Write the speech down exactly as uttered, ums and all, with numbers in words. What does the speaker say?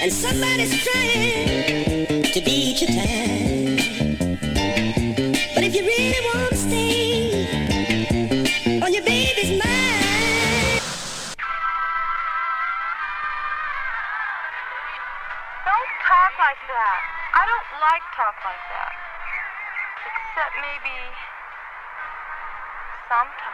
and somebody's trying to beat your time. But if you really want to stay on your baby's mind, don't talk like that. I don't like talk like that. Except maybe sometimes.